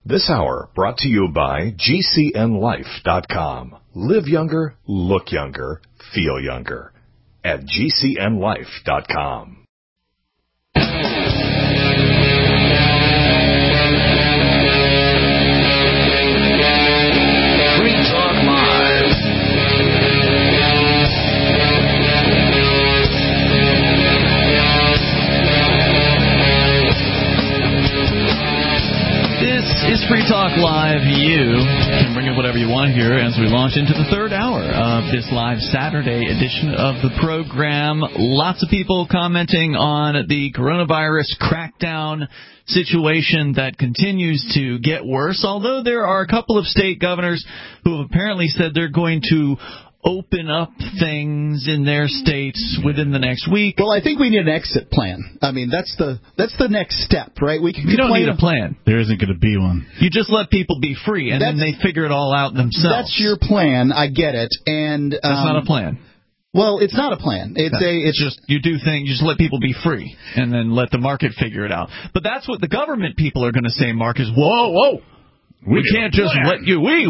This hour brought to you by GCNLife.com. Live younger, look younger, feel younger. At GCNLife.com. Is Free Talk Live. You can bring up whatever you want here as we launch into the third hour of this live Saturday edition of the program. Lots of people commenting on the coronavirus crackdown situation that continues to get worse, although there are a couple of state governors who have apparently said they're going to open up things in their states within the next week. Well, I think we need an exit plan. I mean, that's the next step, right? You don't need a plan. There isn't going to be one. You just let people be free, and then they figure it all out themselves. That's your plan. I get it. And that's not a plan. Well, it's not a plan. It's just you do things. You just let people be free, and then let the market figure it out. But that's what the government people are going to say, Mark, is whoa. We can't just let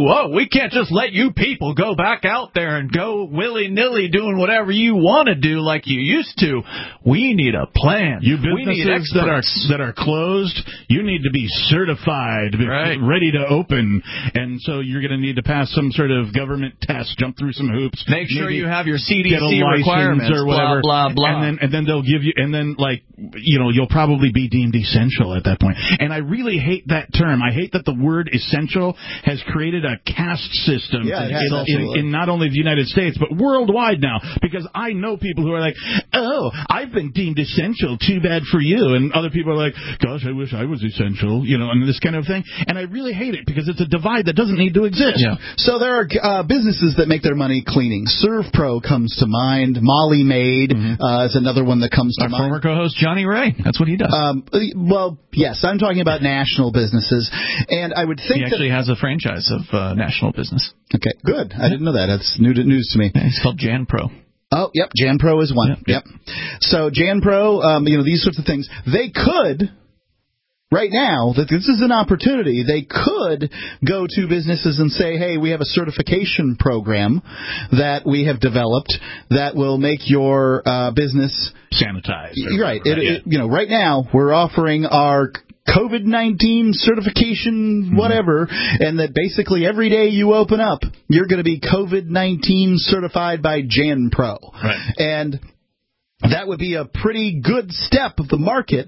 you people go back out there and go willy-nilly doing whatever you want to do like you used to. We need a plan. You businesses that are closed, you need to be certified, ready to open. And so you're going to need to pass some sort of government test, jump through some hoops. Make sure you have your CDC requirements, or whatever, blah, blah, blah. And then they'll give you, and then, you'll probably be deemed essential at that point. And I really hate that term. I hate that the word essential has created a caste system in not only the United States, but worldwide now. Because I know people who are like, oh, I've been deemed essential, too bad for you. And other people are like, gosh, I wish I was essential, and this kind of thing. And I really hate it because it's a divide that doesn't need to exist. Yeah. So there are businesses that make their money cleaning. ServPro comes to mind. Molly Maid is another one that comes to mind. Our former co-host, Johnny Ray. That's what he does. Well, yes, I'm talking about national businesses. And I would think he actually has a franchise of national business. Okay, good. I didn't know that. That's news to me. Yeah, it's called JanPro. Oh, yep. JanPro is one. Yep. So JanPro, these sorts of things, they could, right now, that this is an opportunity, they could go to businesses and say, hey, we have a certification program that we have developed that will make your business sanitized. Right. Right now, we're offering our COVID-19 certification, whatever, and that basically every day you open up, you're going to be COVID-19 certified by JanPro. Right. And that would be a pretty good step of the market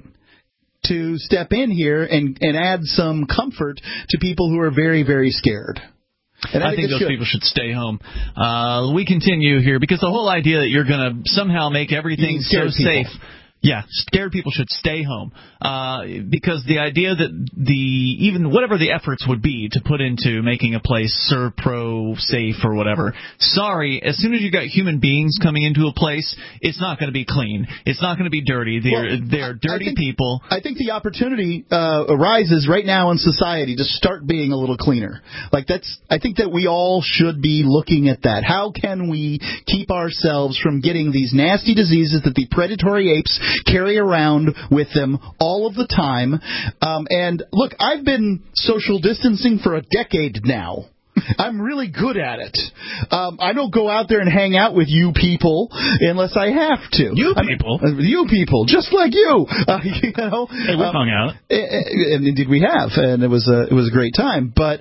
to step in here and add some comfort to people who are very, very scared. And I think those people should stay home. We continue here because the whole idea that you're going to somehow make everything so safe. Yeah, scared people should stay home because the idea that even whatever the efforts would be to put into making a place ServPro safe or whatever, sorry, as soon as you got human beings coming into a place, it's not going to be clean. It's not going to be dirty. They're dirty people. I think the opportunity arises right now in society to start being a little cleaner. I think that we all should be looking at that. How can we keep ourselves from getting these nasty diseases that the predatory apes carry around with them all of the time? And look, I've been social distancing for a decade now. I'm really good at it. I don't go out there and hang out with you people unless I have to. You people, just like you. Hey, we've hung out. And indeed we have, and it was a great time. But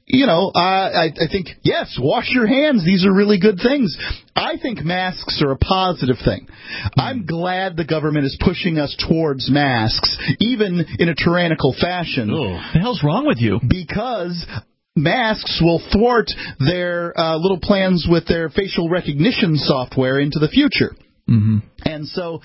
I think, yes, wash your hands. These are really good things. I think masks are a positive thing. I'm glad the government is pushing us towards masks, even in a tyrannical fashion. What the hell's wrong with you? Because masks will thwart their little plans with their facial recognition software into the future. Mm-hmm. And so,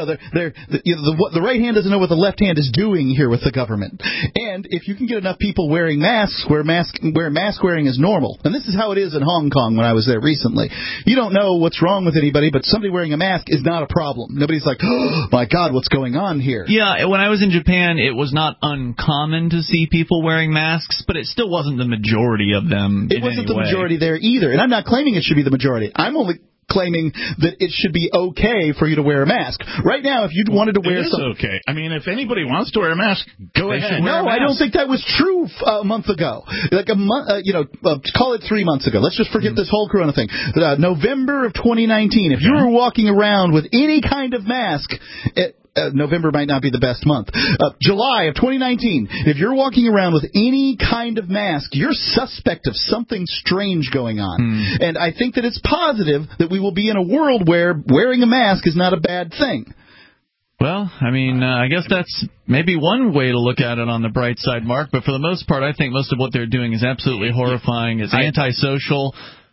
the right hand doesn't know what the left hand is doing here with the government. And if you can get enough people wearing masks where mask wearing is normal, and this is how it is in Hong Kong when I was there recently, you don't know what's wrong with anybody, but somebody wearing a mask is not a problem. Nobody's like, oh, my God, what's going on here? Yeah, when I was in Japan, it was not uncommon to see people wearing masks, but it still wasn't the majority of them. It wasn't the majority there either, and I'm not claiming it should be the majority. I'm only claiming that it should be okay for you to wear a mask. Right now, if you wanted to wear something... It is okay. I mean, if anybody wants to wear a mask, go ahead. No, I don't think that was true a month ago. Like a month, call it 3 months ago. Let's just forget this whole corona thing. November of 2019, if you were walking around with any kind of mask... November might not be the best month. July of 2019, if you're walking around with any kind of mask, you're suspect of something strange going on. And I think that it's positive that we will be in a world where wearing a mask is not a bad thing. Well, I mean, I guess that's maybe one way to look at it on the bright side, Mark. But for the most part, I think most of what they're doing is absolutely horrifying. It's antisocial.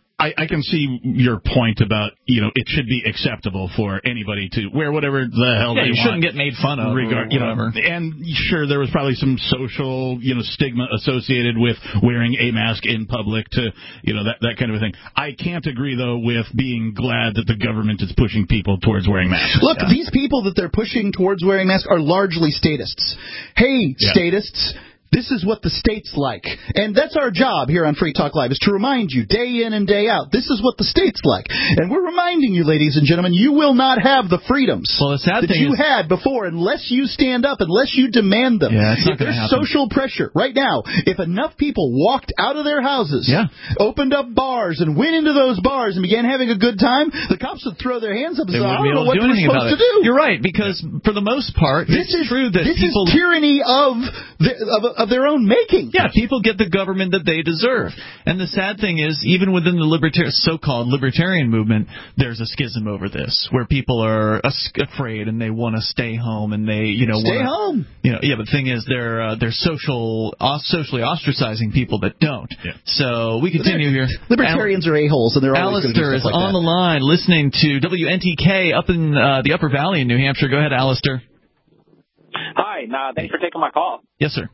I can see your point about, it should be acceptable for anybody to wear whatever the hell they want. You shouldn't get made fun of or whatever. And sure, there was probably some social, stigma associated with wearing a mask in public to, that kind of a thing. I can't agree, though, with being glad that the government is pushing people towards wearing masks. Look, these people that they're pushing towards wearing masks are largely statists. Hey, statists. This is what the state's like. And that's our job here on Free Talk Live, is to remind you day in and day out, this is what the state's like. And we're reminding you, ladies and gentlemen, you will not have the freedoms that you had before unless you stand up, unless you demand them. If there's social pressure right now, if enough people walked out of their houses, opened up bars and went into those bars and began having a good time, the cops would throw their hands up and say, I don't know what we're supposed to do. You're right, because for the most part, it's true that this is tyranny of their own making. Yeah, people get the government that they deserve. And the sad thing is, even within the so-called libertarian movement, there's a schism over this, where people are afraid and they want to stay home and they, stay home. But the thing is, they're socially ostracizing people that don't. Yeah. So we continue here. Libertarians are a-holes, and they're always going to do stuff like that. Alistair is on the line, listening to WNTK up in the Upper Valley in New Hampshire. Go ahead, Alistair. Hi, thanks for taking my call. Yes, sir.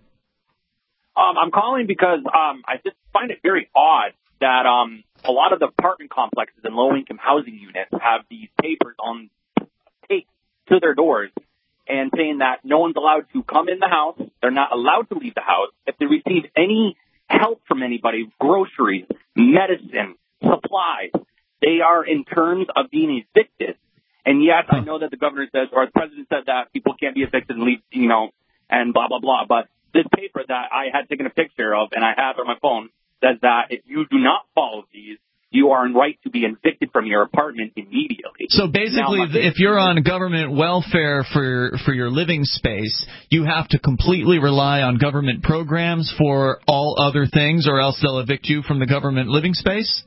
I'm calling because I just find it very odd that a lot of the apartment complexes and low-income housing units have these papers on tape to their doors and saying that no one's allowed to come in the house, they're not allowed to leave the house. If they receive any help from anybody, groceries, medicine, supplies, they are in terms of being evicted. And yes, I know that the governor says, or the president said that people can't be evicted and leave, and blah, blah, blah. But this paper that I had taken a picture of and I have on my phone says that if you do not follow these, you are in right to be evicted from your apartment immediately. So basically, if you're on government welfare for your living space, you have to completely rely on government programs for all other things, or else they'll evict you from the government living space?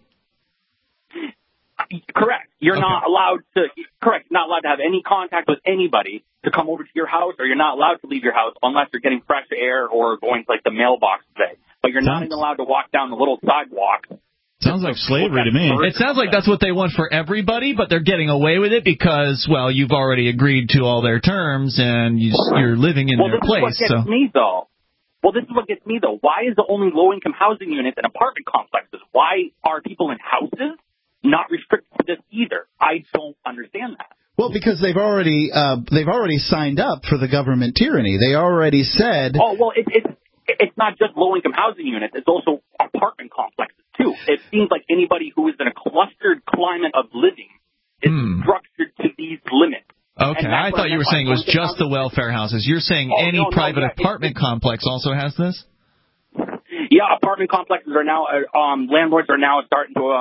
Correct. You're not allowed to. Correct. Not allowed to have any contact with anybody to come over to your house, or you're not allowed to leave your house unless you're getting fresh air or going to like the mailbox today. But you're not even allowed to walk down the little sidewalk. Sounds like slavery to me. It sounds like that's what they want for everybody, but they're getting away with it because, well, you've already agreed to all their terms and you're living in their place. This is what gets me, though. Well, this is what gets me, though. Why is the only low-income housing units and apartment complexes? Why are people in houses not restricted to this either? I don't understand that. Well, because they've already signed up for the government tyranny. They already said. Oh well, it's not just low-income housing units. It's also apartment complexes too. It seems like anybody who is in a clustered climate of living is structured to these limits. Okay, I thought you were saying it was just the welfare houses. You're saying any private apartment complex also has this? Yeah, apartment complexes are now landlords are now starting to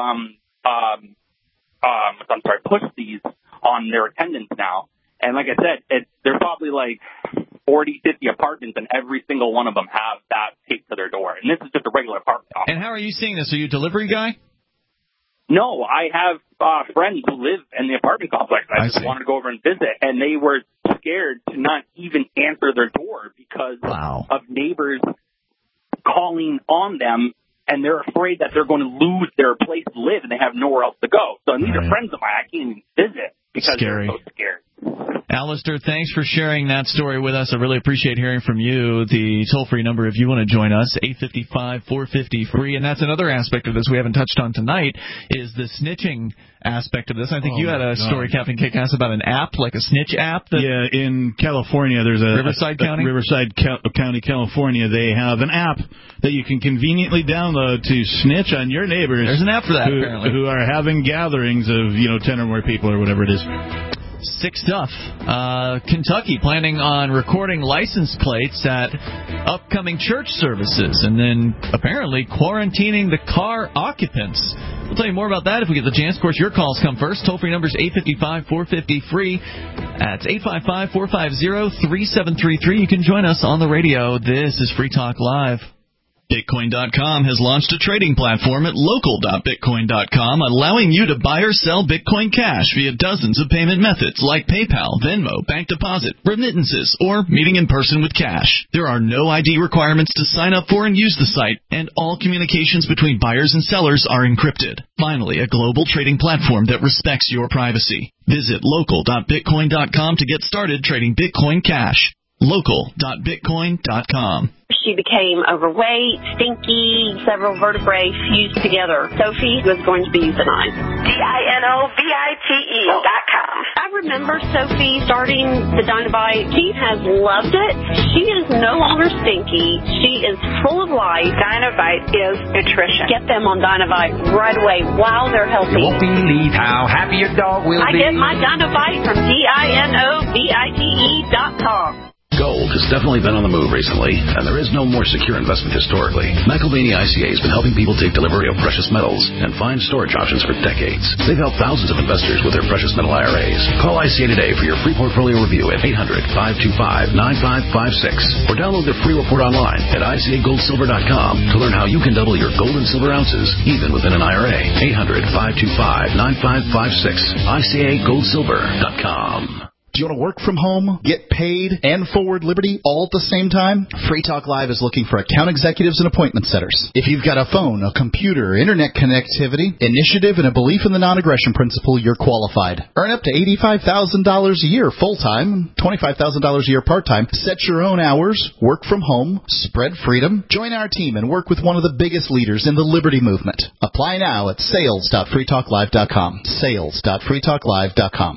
push these on their attendants now. And like I said, there's probably like 40, 50 apartments, and every single one of them have that taped to their door. And this is just a regular apartment complex. And how are you seeing this? Are you a delivery guy? No, I have friends who live in the apartment complex. I just wanted to go over and visit, and they were scared to not even answer their door because of neighbors calling on them, and they're afraid that they're going to lose their place to live, and they have nowhere else to go. So these are friends of mine. I can't even visit because they're so scared. Alistair, thanks for sharing that story with us. I really appreciate hearing from you. The toll-free number, if you want to join us, 855-450-FREE. And that's another aspect of this we haven't touched on tonight, is the snitching aspect of this. I think you had a story, Captain Kick-Ass, about an app, like a snitch app. Yeah, in California, there's a Riverside County? Riverside County, California. They have an app that you can conveniently download to snitch on your neighbors. There's an app for that, apparently. Who are having gatherings of, 10 or more people or whatever it is. Sick stuff. Kentucky planning on recording license plates at upcoming church services and then apparently quarantining the car occupants. We'll tell you more about that if we get the chance. Of course, your calls come first. Toll-free number is 855-450-FREE. That's 855-450-3733. You can join us on the radio. This is Free Talk Live. Bitcoin.com has launched a trading platform at local.bitcoin.com, allowing you to buy or sell Bitcoin Cash via dozens of payment methods like PayPal, Venmo, bank deposit, remittances, or meeting in person with cash. There are no ID requirements to sign up for and use the site, and all communications between buyers and sellers are encrypted. Finally, a global trading platform that respects your privacy. Visit local.bitcoin.com to get started trading Bitcoin Cash. local.bitcoin.com. She became overweight, stinky, several vertebrae fused together. Sophie was going to be euthanized. DINOVITE.com. I remember Sophie starting the Dinovite. She has loved it. She is no longer stinky. She is full of life. Dinovite is nutrition. Get them on Dinovite right away while they're healthy. You won't believe how happy your dog will be. I get my Dinovite from DINOVITE.com. Gold has definitely been on the move recently, and there is no more secure investment historically. McElvaney ICA has been helping people take delivery of precious metals and find storage options for decades. They've helped thousands of investors with their precious metal IRAs. Call ICA today for your free portfolio review at 800-525-9556 or download their free report online at ICAGoldSilver.com to learn how you can double your gold and silver ounces even within an IRA. 800-525-9556. ICAGoldSilver.com. Do you want to work from home, get paid, and forward liberty all at the same time? Free Talk Live is looking for account executives and appointment setters. If you've got a phone, a computer, internet connectivity, initiative, and a belief in the non-aggression principle, you're qualified. Earn up to $85,000 a year full-time, $25,000 a year part-time. Set your own hours, work from home, spread freedom. Join our team and work with one of the biggest leaders in the liberty movement. Apply now at sales.freetalklive.com. Sales.freetalklive.com.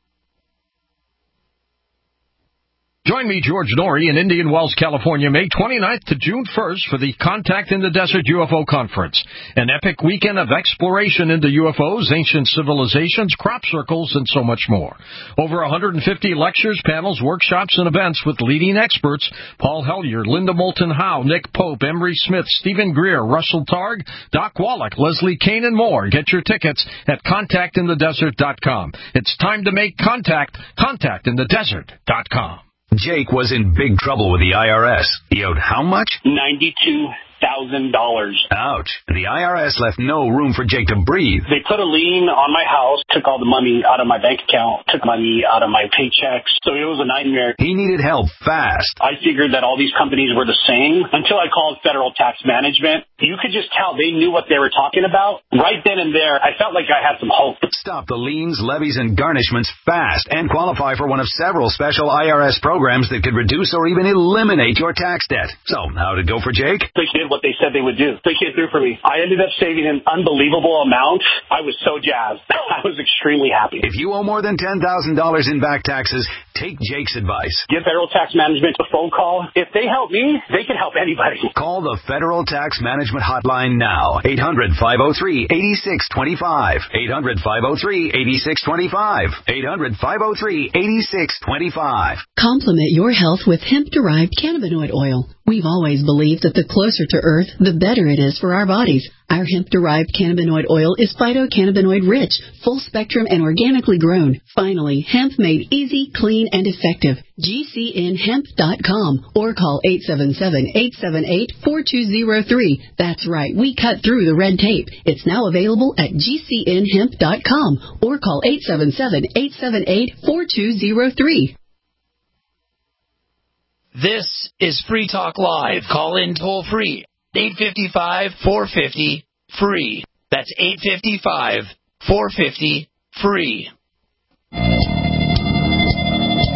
Join me, George Norrie, in Indian Wells, California, May 29th to June 1st for the Contact in the Desert UFO Conference, an epic weekend of exploration into UFOs, ancient civilizations, crop circles, and so much more. Over 150 lectures, panels, workshops, and events with leading experts: Paul Hellyer, Linda Moulton Howe, Nick Pope, Emery Smith, Stephen Greer, Russell Targ, Doc Wallach, Leslie Kane, and more. Get your tickets at contactinthedesert.com. It's time to make contact. Contactinthedesert.com. Jake was in big trouble with the IRS. He owed how much? $92,000. Ouch. The IRS left no room for Jake to breathe. They put a lien on my house, took all the money out of my bank account, took money out of my paychecks. So it was a nightmare. He needed help fast. I figured that all these companies were the same until I called Federal Tax Management. You could just tell they knew what they were talking about. Right then and there, I felt like I had some hope. Stop the liens, levies, and garnishments fast and qualify for one of several special IRS programs that could reduce or even eliminate your tax debt. So, how'd it go for Jake? They did what they said they would do. They came through for me. I ended up saving an unbelievable amount. I was so jazzed. I was extremely happy. If you owe more than $10,000 in back taxes, take Jake's advice. Give Federal Tax Management a phone call. If they help me, they can help anybody. Call the Federal Tax Management Hotline now. 800-503-8625. 800-503-8625. 800-503-8625. Complement your health with hemp-derived cannabinoid oil. We've always believed that the closer to Earth, the better it is for our bodies. Our hemp-derived cannabinoid oil is phytocannabinoid-rich, full-spectrum, and organically grown. Finally, hemp made easy, clean, and effective. GCNhemp.com or call 877-878-4203. That's right, we cut through the red tape. It's now available at GCNhemp.com or call 877-878-4203. This is Free Talk Live. Call in toll free. 855-450-FREE. That's 855-450-FREE.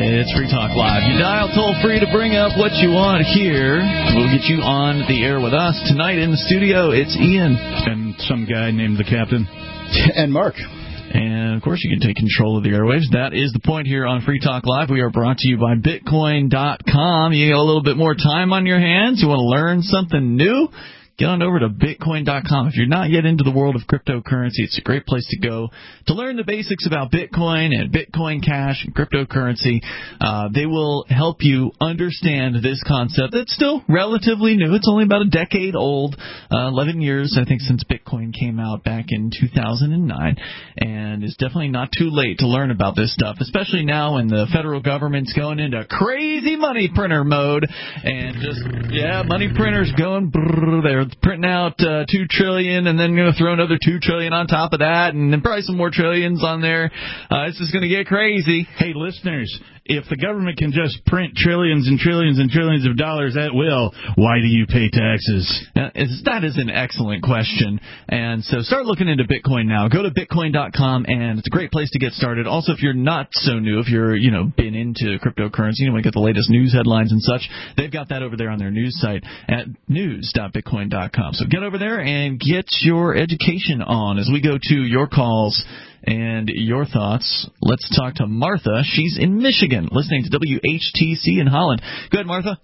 It's Free Talk Live. You dial toll-free to bring up what you want here. We'll get you on the air with us. Tonight in the studio, it's Ian. And some guy named the Captain. And Mark. And, of course, you can take control of the airwaves. That is the point here on Free Talk Live. We are brought to you by Bitcoin.com. You got a little bit more time on your hands? You want to learn something new? Get on over to Bitcoin.com. If you're not yet into the world of cryptocurrency, it's a great place to go to learn the basics about Bitcoin and Bitcoin Cash and cryptocurrency. They will help you understand this concept that's still relatively new. It's only about a decade old, 11 years, I think, since Bitcoin came out back in 2009. And it's definitely not too late to learn about this stuff, especially now when the federal government's going into crazy money printer mode. And just, money printers going brrr, they're printing out $2 trillion and then going to throw another $2 trillion on top of that and then probably some more trillions on there. It's just going to get crazy. Hey, listeners, if the government can just print trillions and trillions and trillions of dollars at will, why do you pay taxes? That is an excellent question. And so start looking into Bitcoin now. Go to Bitcoin.com, and it's a great place to get started. Also, if you're not so new, if you're, been into cryptocurrency, you want to get the latest news headlines and such, they've got that over there on their news site at news.bitcoin.com. So get over there and get your education on as we go to your calls and your thoughts. Let's talk to Martha. She's in Michigan, listening to WHTC in Holland. Go ahead, Martha.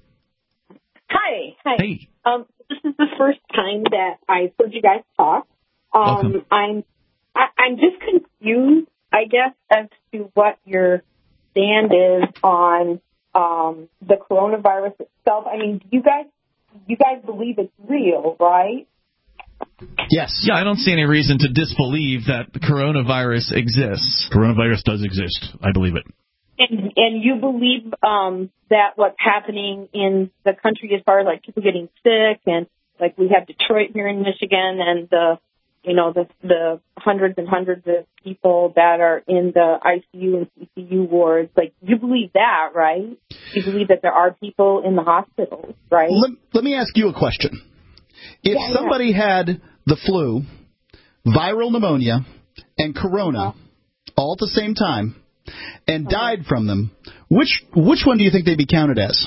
Hi. Hey. This is the first time that I've heard you guys talk. Welcome. I'm just confused, I guess, as to what your stand is on the coronavirus itself. I mean, you guys believe it's real, right? Yes. Yeah, I don't see any reason to disbelieve that the coronavirus exists. Coronavirus does exist. I believe it. And you believe that what's happening in the country as far as like people getting sick and like we have Detroit here in Michigan and the hundreds and hundreds of people that are in the ICU and CCU wards, like you believe that, right? You believe that there are people in the hospitals, right? Let me ask you a question. If somebody had the flu, viral pneumonia, and corona all at the same time and died from them, which one do you think they'd be counted as?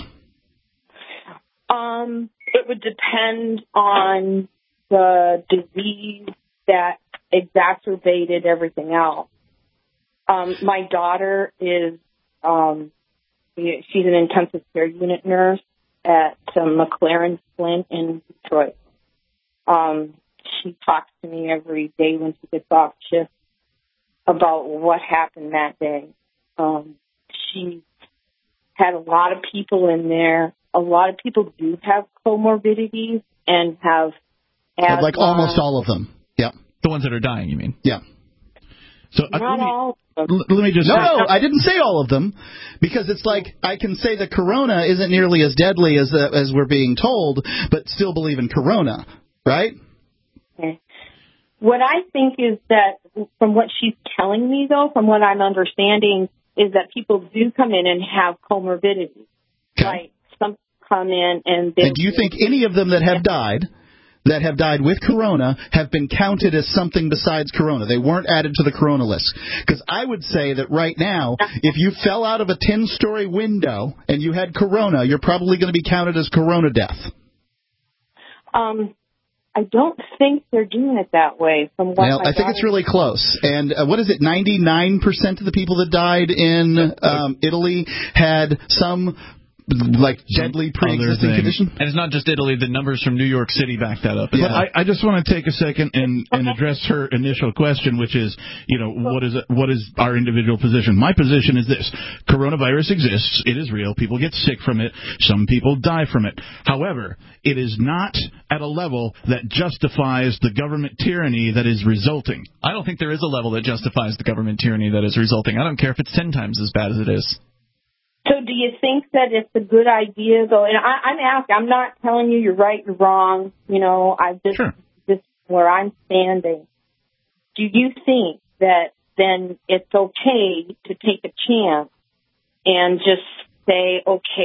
It would depend on the disease that exacerbated everything else. My daughter is she's an intensive care unit nurse at McLaren Flint in Detroit. She talks to me every day when she gets off shift about what happened that day. She had a lot of people in there. A lot of people do have comorbidities and have asthma. Like almost all of them. Yeah. The ones that are dying, you mean? Yeah. So not all of them. Let me just No, I didn't say all of them, because it's like I can say that corona isn't nearly as deadly as we're being told, but still believe in corona, right? Okay. What I think is that from what she's telling me, though, from what I'm understanding, is that people do come in and have comorbidities. Okay. Like some come in and do you think any of them that have died with corona have been counted as something besides corona? They weren't added to the corona list. Because I would say that right now, if you fell out of a 10-story window and you had corona, you're probably going to be counted as corona death. I don't think they're doing it that way. I think it's really close. And what is it? 99% of the people that died in Italy had some deadly pre-existing condition. And it's not just Italy. The numbers from New York City back that up. Yeah. But I just want to take a second and address her initial question, which is, what is our individual position? My position is this. Coronavirus exists. It is real. People get sick from it. Some people die from it. However, it is not at a level that justifies the government tyranny that is resulting. I don't think there is a level that justifies the government tyranny that is resulting. I don't care if it's 10 times as bad as it is. So do you think that it's a good idea, though? And I'm asking, I'm not telling you you're right, you're wrong. This is where I'm standing. Do you think that then it's okay to take a chance and just say, okay,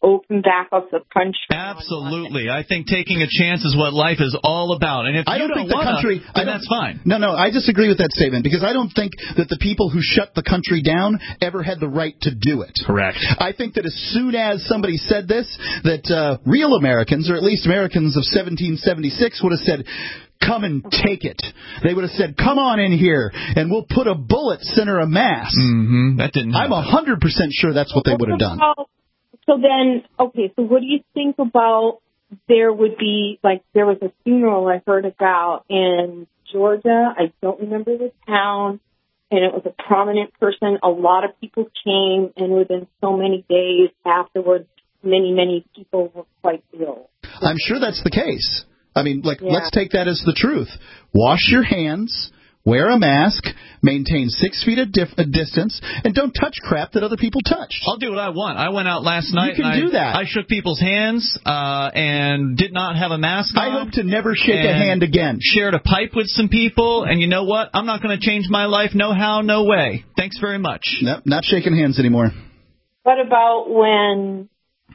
open back up the country. Absolutely. I think taking a chance is what life is all about. And if you don't want to, then that's fine. No, I disagree with that statement because I don't think that the people who shut the country down ever had the right to do it. Correct. I think that as soon as somebody said this, that real Americans, or at least Americans of 1776, would have said, come and take it. They would have said, come on in here, and we'll put a bullet center a mass. Mm-hmm. That didn't happen. I'm 100% sure that's what they would have done. So then, okay, so what do you think about there was a funeral I heard about in Georgia. I don't remember the town, and it was a prominent person. A lot of people came, and within so many days afterwards, many people were quite ill. I'm sure that's the case. I mean, let's take that as the truth. Wash your hands, wear a mask, maintain 6 feet of distance, and don't touch crap that other people touched. I'll do what I want. I went out last night. You can do that. I shook people's hands and did not have a mask on. I hope to never shake a hand again. Shared a pipe with some people, and you know what? I'm not going to change my life. No how, no way. Thanks very much. Nope, not shaking hands anymore. What about when?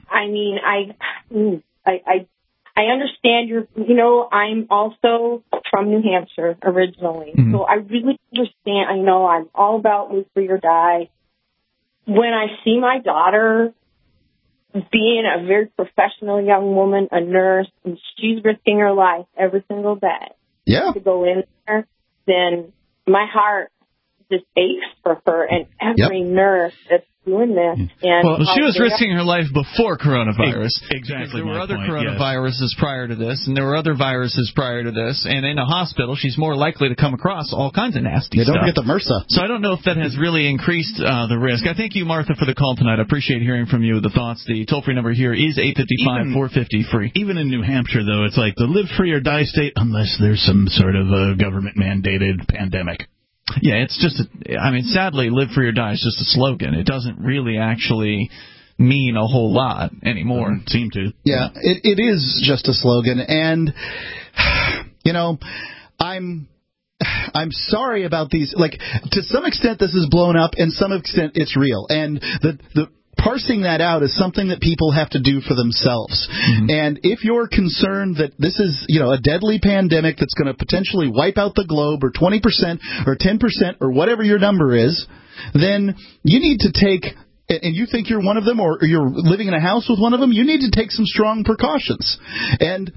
I understand I'm also from New Hampshire originally, so I really understand. I know I'm all about live free or die. When I see my daughter being a very professional young woman, a nurse, and she's risking her life every single day to go in there, then my heart just aches for her and every nurse that's doing this. And she was risking her life before coronavirus. Exactly. There were other coronaviruses prior to this, and there were other viruses prior to this. And in a hospital, she's more likely to come across all kinds of nasty stuff. Don't forget the MRSA. So I don't know if that has really increased the risk. I thank you, Martha, for the call tonight. I appreciate hearing from you, the thoughts. The toll-free number here is 855-450-FREE. Even in New Hampshire, though, it's like the live free or die state unless there's some sort of a government-mandated pandemic. Yeah, it's just, sadly, live free or die is just a slogan. It doesn't really actually mean a whole lot anymore. Doesn't seem to. Yeah, it is just a slogan. And, I'm sorry about these. To some extent, this is blown up, and some extent, it's real. And the parsing that out is something that people have to do for themselves. Mm-hmm. And if you're concerned that this is, a deadly pandemic that's going to potentially wipe out the globe, or 20% or 10% or whatever your number is, then you need to take, and you think you're one of them, or you're living in a house with one of them, you need to take some strong precautions. And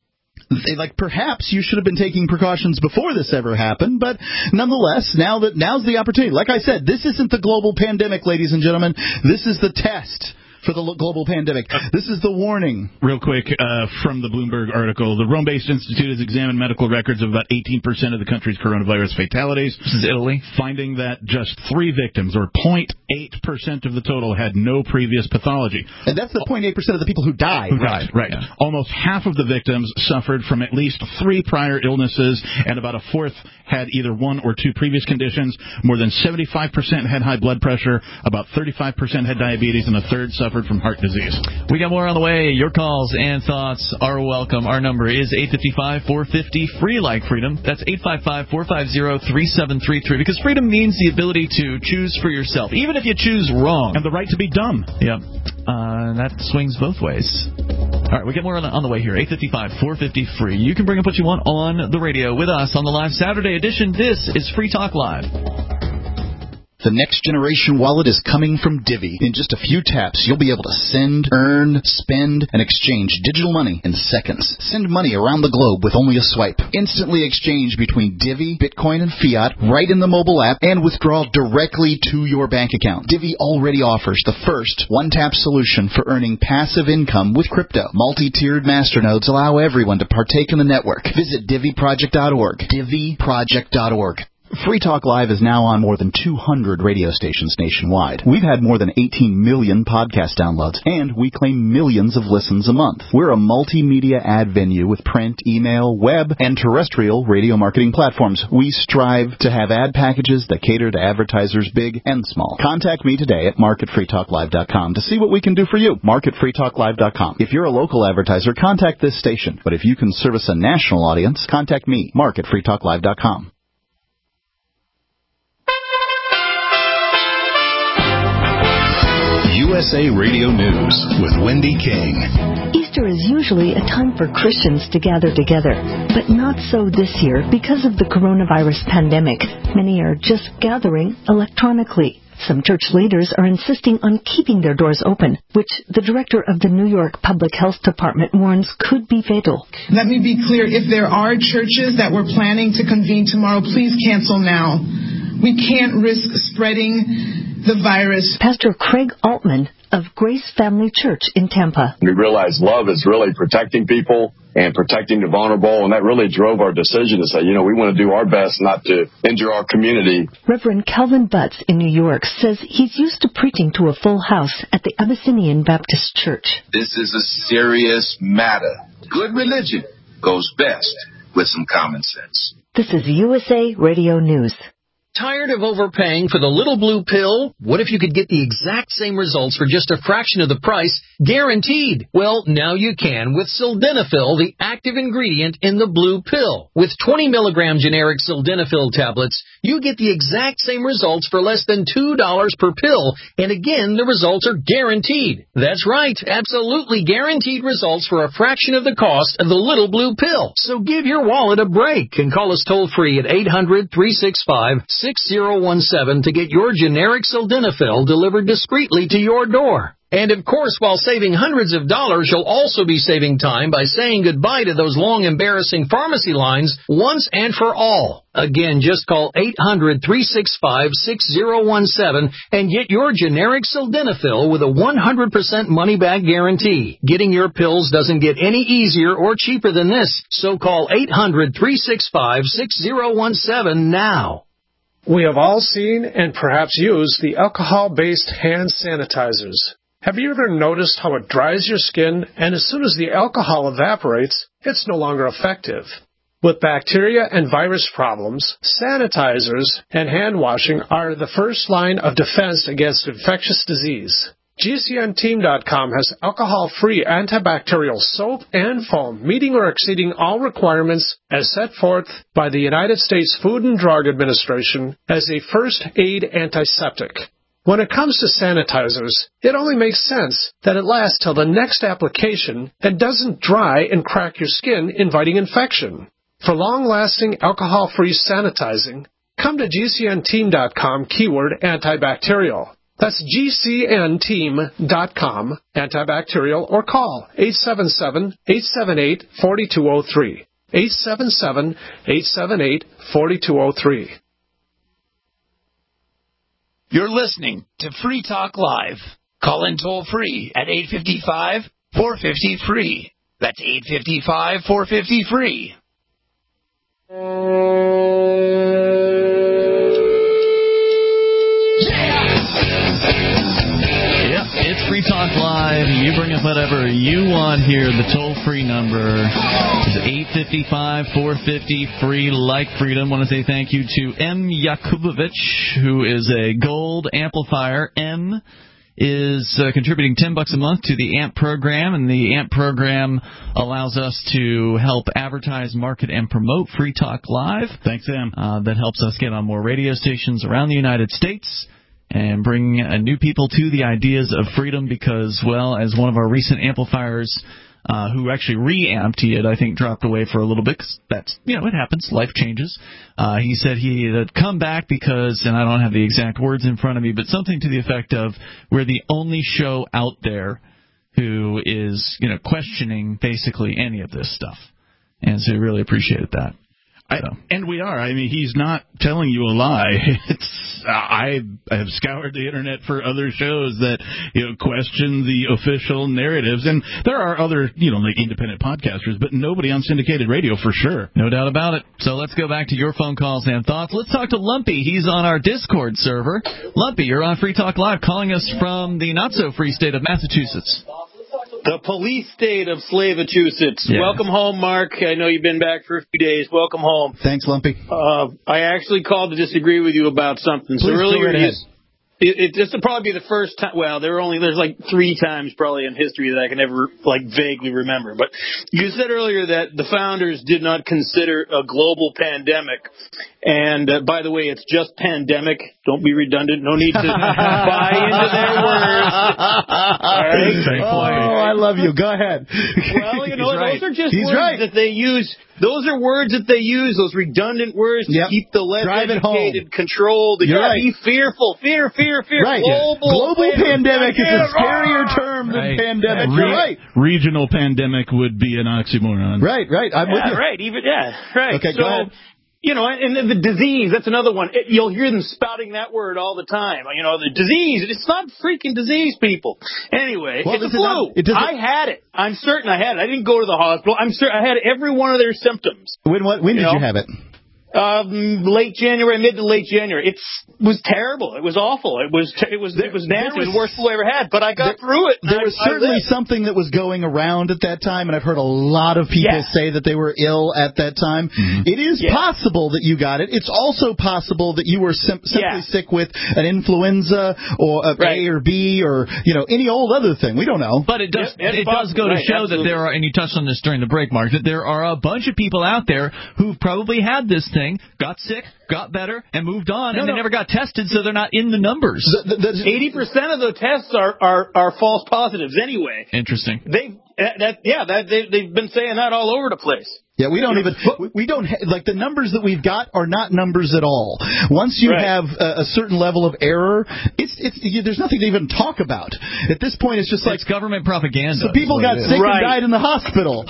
perhaps you should have been taking precautions before this ever happened, but nonetheless, now's the opportunity. Like I said, this isn't the global pandemic, ladies and gentlemen. This is the test for the global pandemic. This is the warning. Real quick, from the Bloomberg article, the Rome-based institute has examined medical records of about 18% of the country's coronavirus fatalities. This is Italy. Finding that just 3 victims, or 0.8% of the total, had no previous pathology. And that's the 0.8% of the people who died. Right. Yeah. Almost half of the victims suffered from at least 3 prior illnesses, and about a fourth had either 1 or 2 previous conditions. More than 75% had high blood pressure, about 35% had diabetes, and a third suffered from heart disease. We got more on the way. Your calls and thoughts are welcome. Our number is 855-450-FREE like freedom. That's 855-450-3733, because freedom means the ability to choose for yourself, even if you choose wrong. And the right to be dumb. Yep. That swings both ways. All right, we get more on the way here. 855-450-FREE. You can bring up what you want on the radio with us on the live Saturday edition. This is Free Talk Live. The next generation wallet is coming from Divvy. In just a few taps, you'll be able to send, earn, spend, and exchange digital money in seconds. Send money around the globe with only a swipe. Instantly exchange between Divvy, Bitcoin, and fiat right in the mobile app, and withdraw directly to your bank account. Divvy already offers the first one-tap solution for earning passive income with crypto. Multi-tiered masternodes allow everyone to partake in the network. Visit DivvyProject.org. DivvyProject.org. Free Talk Live is now on more than 200 radio stations nationwide. We've had more than 18 million podcast downloads, and we claim millions of listens a month. We're a multimedia ad venue with print, email, web, and terrestrial radio marketing platforms. We strive to have ad packages that cater to advertisers big and small. Contact me today at mark@freetalklive.com to see what we can do for you. mark@freetalklive.com. If you're a local advertiser, contact this station. But if you can service a national audience, contact me, mark@freetalklive.com. USA Radio News with Wendy King. Easter is usually a time for Christians to gather together, but not so this year because of the coronavirus pandemic. Many are just gathering electronically. Some church leaders are insisting on keeping their doors open, which the director of the New York Public Health Department warns could be fatal. Let me be clear. If there are churches that were planning to convene tomorrow, please cancel now. We can't risk spreading the virus. Pastor Craig Altman of Grace Family Church in Tampa. We realized love is really protecting people and protecting the vulnerable, and that really drove our decision to say, we want to do our best not to injure our community. Reverend Calvin Butts in New York says he's used to preaching to a full house at the Abyssinian Baptist Church. This is a serious matter. Good religion goes best with some common sense. This is USA Radio News. Tired of overpaying for the little blue pill? What if you could get the exact same results for just a fraction of the price, guaranteed? Well, now you can with Sildenafil, the active ingredient in the blue pill. With 20 milligram generic Sildenafil tablets, you get the exact same results for less than $2 per pill. And again, the results are guaranteed. That's right, absolutely guaranteed results for a fraction of the cost of the little blue pill. So give your wallet a break and call us toll free at 800-365-6017 to get your generic Sildenafil delivered discreetly to your door. And of course, while saving hundreds of dollars, you'll also be saving time by saying goodbye to those long, embarrassing pharmacy lines once and for all. Again, just call 800-365-6017 and get your generic Sildenafil with a 100% money-back guarantee. Getting your pills doesn't get any easier or cheaper than this, so call 800-365-6017 now. We have all seen and perhaps used the alcohol-based hand sanitizers. Have you ever noticed how it dries your skin, and as soon as the alcohol evaporates, it's no longer effective? With bacteria and virus problems, sanitizers and hand washing are the first line of defense against infectious disease. GCNteam.com has alcohol-free antibacterial soap and foam, meeting or exceeding all requirements as set forth by the United States Food and Drug Administration as a first aid antiseptic. When it comes to sanitizers, it only makes sense that it lasts till the next application and doesn't dry and crack your skin, inviting infection. For long-lasting alcohol-free sanitizing, come to GCNteam.com keyword antibacterial. That's GCNteam.com, antibacterial, or call 877-878-4203. 877-878-4203. You're listening to Free Talk Live. Call in toll free at 855-450-FREE. That's 855-450-FREE. It's Free Talk Live. You bring up whatever you want here. The toll-free number is 855-450-FREE, like freedom. Want to say thank you to M. Yakubovich, who is a gold amplifier. M is contributing $10 a month to the AMP program, and the AMP program allows us to help advertise, market, and promote Free Talk Live. Thanks, M. That helps us get on more radio stations around the United States and bring new people to the ideas of freedom because, well, as one of our recent amplifiers who actually re-amped, he had, I think, dropped away for a little bit because that's, it happens, life changes. He said he had come back because, and I don't have the exact words in front of me, but something to the effect of we're the only show out there who is, questioning basically any of this stuff. And so he really appreciated that. And we are. I mean, he's not telling you a lie. I have scoured the internet for other shows that question the official narratives, and there are other like independent podcasters, but nobody on syndicated radio for sure. No doubt about it. So let's go back to your phone calls and thoughts. Let's talk to Lumpy. He's on our Discord server. Lumpy, you're on Free Talk Live, calling us from the not so free state of Massachusetts. The police state of Slavachusetts. Yeah. Welcome home, Mark. I know you've been back for a few days. Welcome home. Thanks, Lumpy. I actually called to disagree with you about something. Please, This will probably be the first time. Well, there's like 3 times probably in history that I can ever like vaguely remember. But you said earlier that the founders did not consider a global pandemic. And by the way, it's just pandemic. Don't be redundant. No need to buy into their words. Right? Oh, I love you. Go ahead. Well, those are just words that they use. Those are words that they use, those redundant words to keep the less educated controlled. Be fearful. Fear. Right. Global pandemic is a scarier term than pandemic. You're right. Regional pandemic would be an oxymoron. Right. I'm with you. Right. Okay, go ahead. And the disease, that's another one. You'll hear them spouting that word all the time. The disease, it's not freaking disease, people. Anyway, it's a flu. I had it. I'm certain I had it. I didn't go to the hospital. I'm certain I had every one of their symptoms. When did you have it? Late January, mid to late January. It was terrible. It was awful. It was nasty. It was the worst flu I ever had. But I got through it. There was certainly something that was going around at that time, and I've heard a lot of people say that they were ill at that time. Mm-hmm. It is possible that you got it. It's also possible that you were simply sick with an influenza or A or B or any old other thing. We don't know. But it does go to show that there are, and you touched on this during the break, Mark, that there are a bunch of people out there who've probably had this thing, got sick, got better, and moved on, and they never got tested, so they're not in the numbers. 80% of the tests are false positives anyway. Interesting. They've been saying that all over the place. Yeah, we don't the numbers that we've got are not numbers at all. Once you have a certain level of error, there's nothing to even talk about. At this point, it's just it's government propaganda. So people got sick and died in the hospital.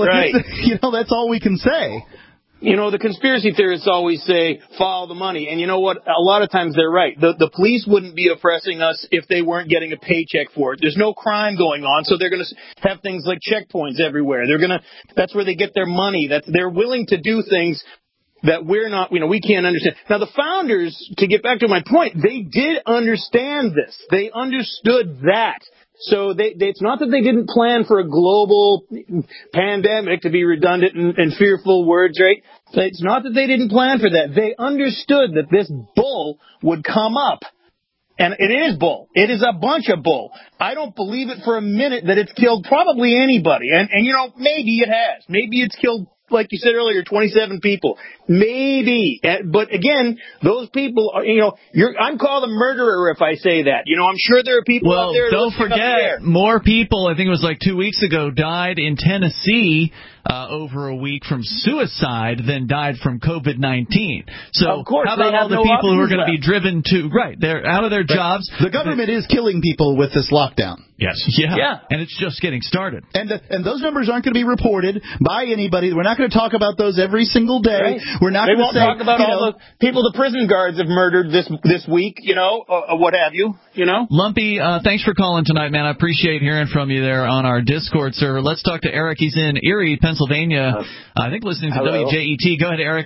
That's all we can say. The conspiracy theorists always say, follow the money. And you know what? A lot of times they're right. The police wouldn't be oppressing us if they weren't getting a paycheck for it. There's no crime going on, so they're going to have things like checkpoints everywhere. That's where they get their money. They're willing to do things that we're not, we can't understand. Now, the founders, to get back to my point, they did understand this. They understood that. So it's not that they didn't plan for a global pandemic, to be redundant and fearful words, right? It's not that they didn't plan for that. They understood that this bull would come up. And it is bull. It is a bunch of bull. I don't believe it for a minute that it's killed probably anybody. And maybe it has. Maybe it's killed, like you said earlier, 27 people. Maybe. But again, those people are, I'm called a murderer if I say that. I'm sure there are people out there. Don't forget, more people, I think it was like 2 weeks ago, died in Tennessee over a week from suicide than died from COVID-19. So of course, how about all the people who are going to be driven to, they're out of their jobs. The government is killing people with this lockdown. Yes. Yeah. And it's just getting started. And those numbers aren't going to be reported by anybody. We're not going to talk about those every single day. Right. We're not going to talk about all the people the prison guards have murdered this week, what have you, Lumpy, thanks for calling tonight, man. I appreciate hearing from you there on our Discord server. Let's talk to Eric. He's in Erie, Pennsylvania. I think listening to WJET. Go ahead, Eric.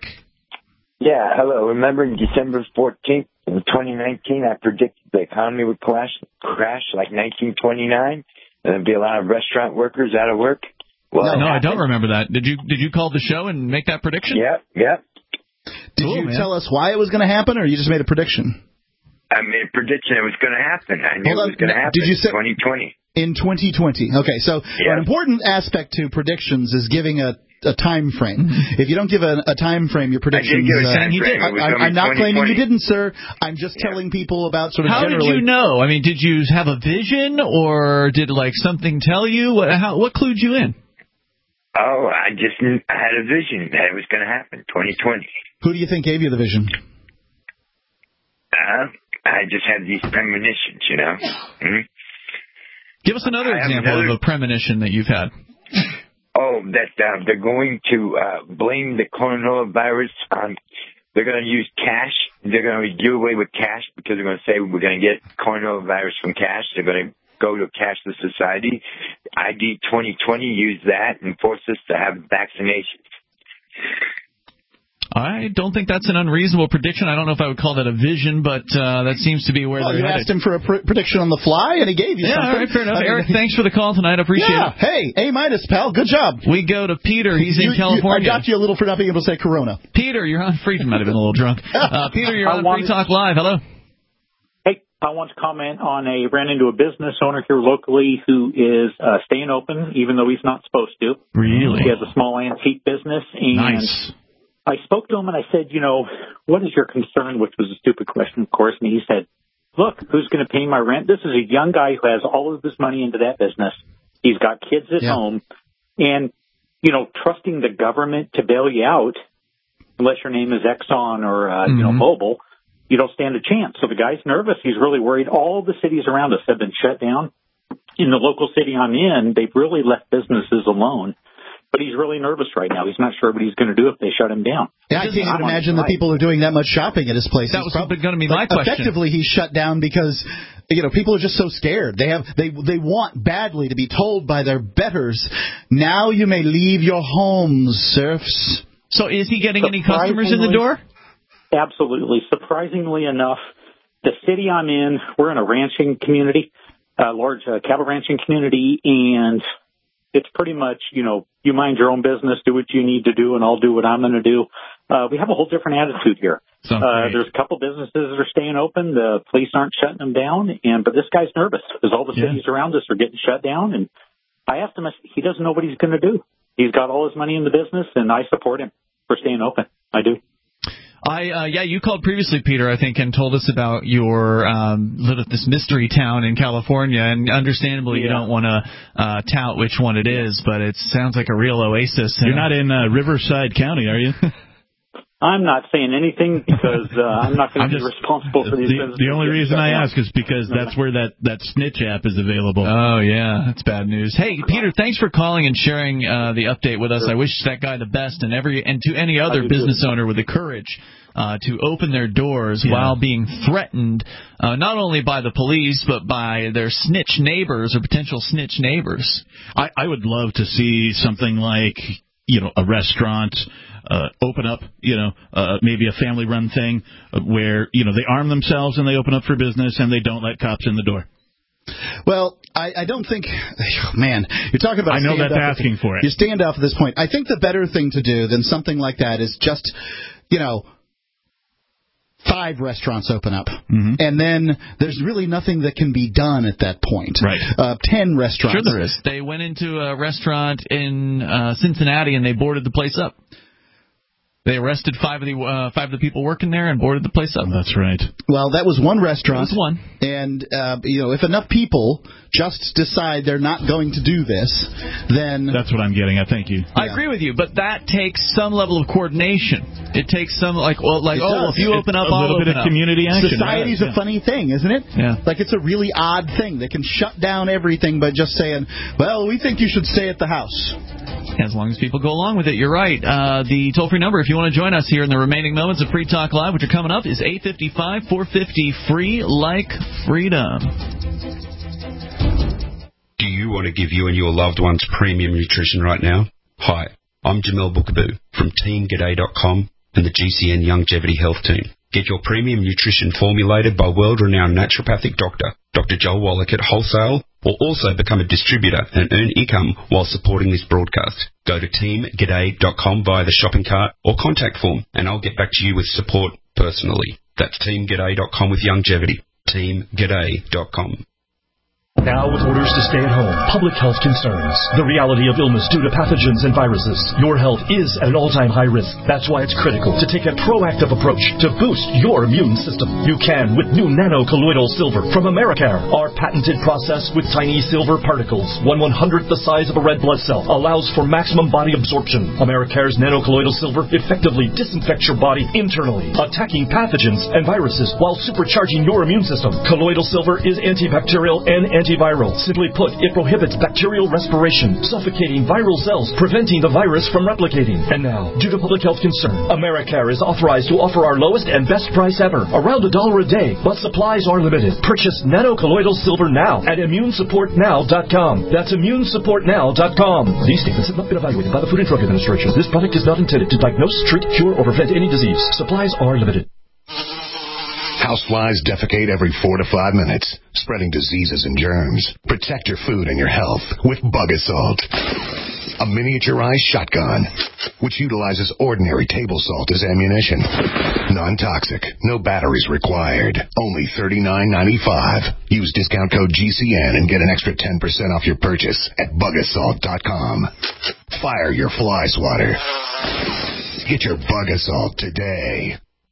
Yeah, hello. Remember December 14th of 2019, I predicted the economy would crash like 1929, and there'd be a lot of restaurant workers out of work. Well, no, I don't remember that. Did you call the show and make that prediction? Yep. Did you tell us why it was going to happen, or you just made a prediction? I made a prediction it was going to happen. I knew it was going to happen. Did you say 2020? In 2020. Okay, so an important aspect to predictions is giving a time frame. If you don't give a time frame, your predictions. I'm not claiming you didn't, sir. I'm just telling people about sort of. How did you know? I mean, did you have a vision, or did something tell you? What clued you in? Oh, I had a vision that it was going to happen. 2020. Who do you think gave you the vision? I just had these premonitions, Mm-hmm. Give us another example of a premonition that you've had. Oh, that they're going to blame the coronavirus on. They're going to use cash. They're going to do away with cash because they're going to say we're going to get coronavirus from cash. They're going to go to a cashless society. ID 2020 use that and force us to have vaccinations. I don't think that's an unreasonable prediction. I don't know if I would call that a vision, but that seems to be where they're headed. You asked him for a prediction on the fly, and he gave you something. All right, fair enough. Eric, thanks for the call tonight. I appreciate it. Hey, A-, pal. Good job. We go to Peter. He's in California. I got you a little for not being able to say Corona. Peter, you're on Free. Might have been a little drunk. Peter, you're on Free Talk Live. Hello. Hey, I want to comment on ran into a business owner here locally who is staying open, even though he's not supposed to. Really? He has a small antique business. And nice. I spoke to him and I said, what is your concern? Which was a stupid question, of course. And he said, look, who's going to pay my rent? This is a young guy who has all of his money into that business. He's got kids at home. And, trusting the government to bail you out, unless your name is Exxon or, Mobil, you don't stand a chance. So the guy's nervous. He's really worried. All the cities around us have been shut down. In the local city I'm in, they've really left businesses alone. But he's really nervous right now. He's not sure what he's going to do if they shut him down. Yeah, I can't even imagine the people are doing that much shopping at his place. That was probably going to be my question. Effectively, he's shut down because people are just so scared. They want badly to be told by their betters, now you may leave your homes, serfs. So is he getting any customers in the door? Absolutely. Surprisingly enough, the city I'm in, we're in a ranching community, a large cattle ranching community, and it's pretty much, you mind your own business, do what you need to do, and I'll do what I'm going to do. We have a whole different attitude here. There's a couple businesses that are staying open. The police aren't shutting them down, but this guy's nervous because all the cities around us are getting shut down. And I asked him, he doesn't know what he's going to do. He's got all his money in the business, and I support him for staying open. I do. You called previously, Peter, I think, and told us about your this mystery town in California, and understandably you don't want to tout which one it is, but it sounds like a real oasis. You're not in Riverside County, are you? I'm not saying anything because I'm not going to be responsible for these businesses. The only reason I ask is because that's where that Snitch app is available. Oh, yeah. That's bad news. Hey, Peter, thanks for calling and sharing the update with us. Sure. I wish that guy the best and to any other business owner with the courage to open their doors while being threatened not only by the police but by their snitch neighbors or potential snitch neighbors. I would love to see something like, a restaurant open up, maybe a family-run thing where, they arm themselves and they open up for business and they don't let cops in the door. Well, I don't think, man, you're talking about. I know that's asking for it. You stand off at this point. I think the better thing to do than something like that is just, 5 restaurants open up, and then there's really nothing that can be done at that point. Right. 10 restaurants. Sure there is. They went into a restaurant in Cincinnati and they boarded the place up. They arrested 5 of the people working there and boarded the place up. That's right. Well, that was one restaurant. That was one. And, if enough people just decide they're not going to do this, then... That's what I'm getting at. Thank you. I agree with you, but that takes some level of coordination. It takes some, if you open up, a little bit of community action. Society's a funny thing, isn't it? Yeah. It's a really odd thing. They can shut down everything by just saying, well, we think you should stay at the house. As long as people go along with it, you're right. The toll-free number, if you want to join us here in the remaining moments of Free Talk Live, which are coming up, is 855-450-FREE, like freedom. Do you want to give you and your loved ones premium nutrition right now? Hi, I'm Jamel Bookaboo from TeamGaday.com and the GCN Longevity Health Team. Get your premium nutrition formulated by world-renowned naturopathic doctor, Dr. Joel Wallach at Wholesale, or also become a distributor and earn income while supporting this broadcast. Go to TeamGaday.com via the shopping cart or contact form, and I'll get back to you with support personally. That's TeamGaday.com with longevity. TeamGaday.com. Now with orders to stay at home, public health concerns, the reality of illness due to pathogens and viruses, your health is at an all-time high risk. That's why it's critical to take a proactive approach to boost your immune system. You can with new nano-colloidal silver from Americare. Our patented process with tiny silver particles, 1/100th the size of a red blood cell, allows for maximum body absorption. Americare's nano-colloidal silver effectively disinfects your body internally, attacking pathogens and viruses while supercharging your immune system. Colloidal silver is antibacterial and antiviral. Simply put, it prohibits bacterial respiration, suffocating viral cells, preventing the virus from replicating. And now, due to public health concern, Americare is authorized to offer our lowest and best price ever, around $1 a day, but supplies are limited. Purchase nano-colloidal silver now at immunesupportnow.com. That's immunesupportnow.com. These statements have not been evaluated by the Food and Drug Administration. This product is not intended to diagnose, treat, cure, or prevent any disease. Supplies are limited. Houseflies defecate every 4 to 5 minutes, spreading diseases and germs. Protect your food and your health with Bug Assault. A miniaturized shotgun, which utilizes ordinary table salt as ammunition. Non-toxic, no batteries required. Only $39.95. Use discount code GCN and get an extra 10% off your purchase at Bug-A-Salt.com. Fire your fly swatter. Get your Bug-A-Salt today.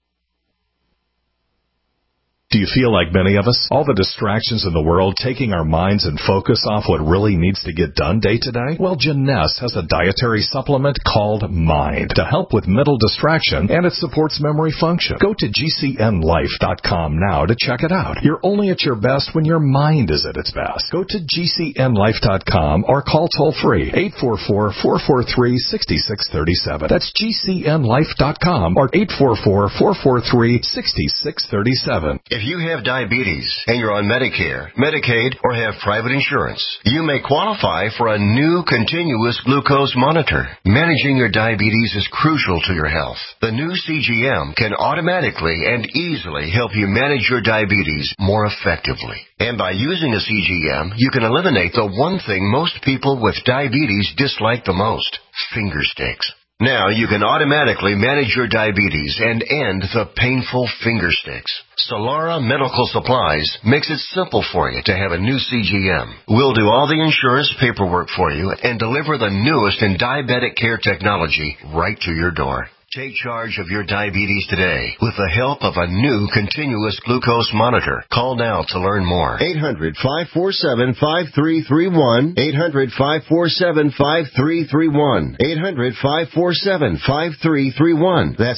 Do you feel like many of us? All the distractions in the world taking our minds and focus off what really needs to get done day to day? Well, Jeunesse has a dietary supplement called Mind to help with mental distraction, and it supports memory function. Go to GCNLife.com now to check it out. You're only at your best when your mind is at its best. Go to GCNLife.com or call toll-free 844-443-6637. That's GCNLife.com or 844-443-6637. If you have diabetes and you're on Medicare, Medicaid, or have private insurance, you may qualify for a new continuous glucose monitor. Managing your diabetes is crucial to your health. The new CGM can automatically and easily help you manage your diabetes more effectively. And by using a CGM, you can eliminate the one thing most people with diabetes dislike the most: finger sticks. Now you can automatically manage your diabetes and end the painful finger sticks. Solara Medical Supplies makes it simple for you to have a new CGM. We'll do all the insurance paperwork for you and deliver the newest in diabetic care technology right to your door. Take charge of your diabetes today with the help of a new continuous glucose monitor. Call now to learn more. 800-547-5331. 800-547-5331. 800-547-5331. That's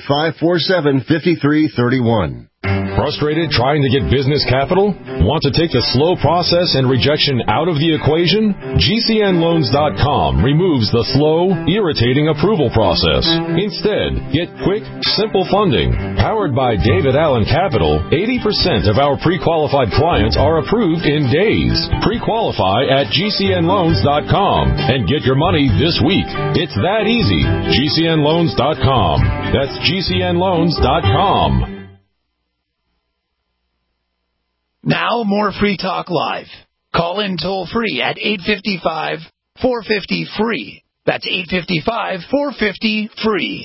800-547-5331. Frustrated trying to get business capital? Want to take the slow process and rejection out of the equation? GCNLoans.com removes the slow, irritating approval process. Instead, get quick, simple funding. Powered by David Allen Capital, 80% of our pre-qualified clients are approved in days. Pre-qualify at GCNLoans.com and get your money this week. It's that easy. GCNLoans.com. That's GCNLoans.com. Now, more Free Talk Live. Call in toll-free at 855-450-FREE. That's 855-450-FREE.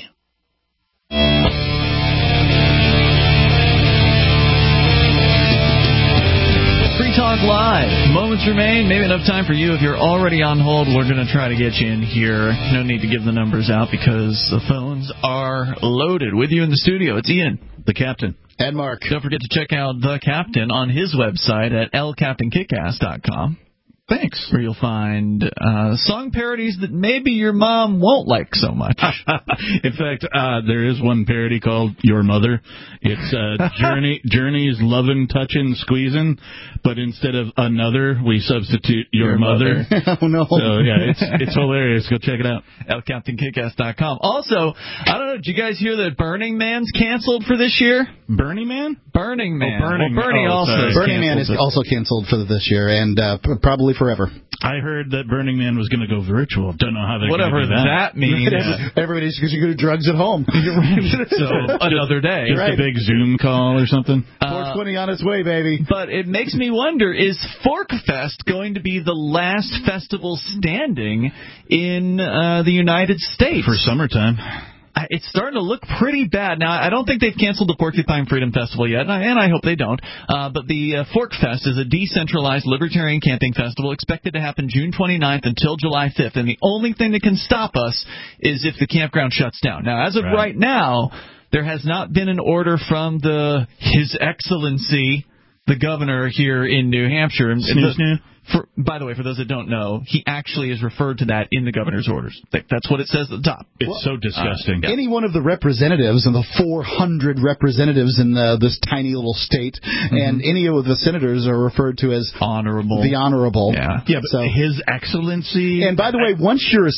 Free Talk Live. Moments remain. Maybe enough time for you. If you're already on hold, we're going to try to get you in here. No need to give the numbers out because the phones are loaded. With you in the studio, it's Ian, the captain. And Mark. Don't forget to check out the captain on his website at lcaptainkickass.com. Thanks. Where you'll find song parodies that maybe your mom won't like so much. In fact, there is one parody called Your Mother. It's Journey's Lovin', Touchin', Squeezin', but instead of another, we substitute Your Mother. Oh, no. So, yeah, it's hilarious. Go check it out. lcaptainkickass.com. Also, I don't know, did you guys hear that Burning Man's canceled for this year? Burning Man? Burning Man. Burning Man is also canceled for this year, and probably forever. I heard that Burning Man was going to go virtual. Don't know how they're going to do that. Whatever that means. Everybody's because you're going to do drugs at home. So another day. Just a big Zoom call or something. 420 on its way, baby. But it makes me wonder, is Forkfest going to be the last festival standing in the United States? For summertime. It's starting to look pretty bad. Now, I don't think they've canceled the Porcupine Freedom Festival yet, and I hope they don't. But the Forkfest is a decentralized libertarian camping festival expected to happen June 29th until July 5th. And the only thing that can stop us is if the campground shuts down. Now, as of right now, there has not been an order from His Excellency, the governor here in New Hampshire. By the way, for those that don't know, he actually is referred to that in the governor's orders. That's what it says at the top. It's so disgusting. Any one of the representatives and the 400 representatives in this tiny little state, and any of the senators are referred to as honorable. The honorable. Yeah, but His Excellency. And by the way, once you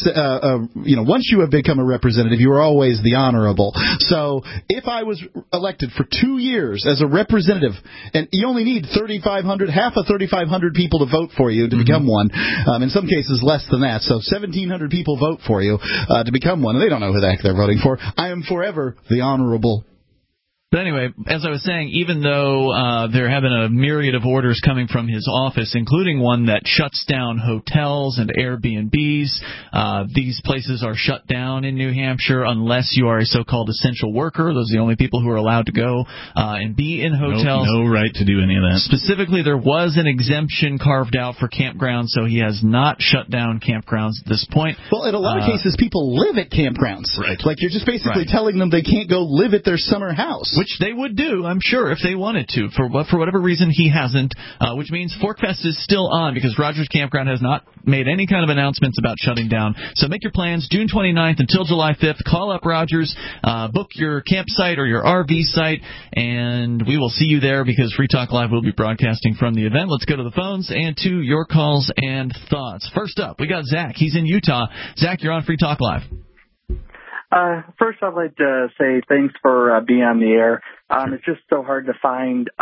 have become a representative, you are always the honorable. So if I was elected for 2 years as a representative, and you only need 3,500, half of 3,500 people to vote for you to become one. In some cases, less than that. So 1,700 people vote for you to become one, and they don't know who the heck they're voting for. I am forever the honorable. But anyway, as I was saying, even though there have been a myriad of orders coming from his office, including one that shuts down hotels and Airbnbs, these places are shut down in New Hampshire unless you are a so-called essential worker. Those are the only people who are allowed to go and be in hotels. No right to do any of that. Specifically, there was an exemption carved out for campgrounds, so he has not shut down campgrounds at this point. Well, in a lot of cases, people live at campgrounds. Right. Like, you're just basically telling them they can't go live at their summer house. Which they would do, I'm sure, if they wanted to. For whatever reason, he hasn't, which means Forkfest is still on because Rogers Campground has not made any kind of announcements about shutting down. So make your plans June 29th until July 5th. Call up Rogers, book your campsite or your RV site, and we will see you there because Free Talk Live will be broadcasting from the event. Let's go to the phones and to your calls and thoughts. First up, we got Zach. He's in Utah. Zach, you're on Free Talk Live. First, I'd like to say thanks for being on the air. It's just so hard to find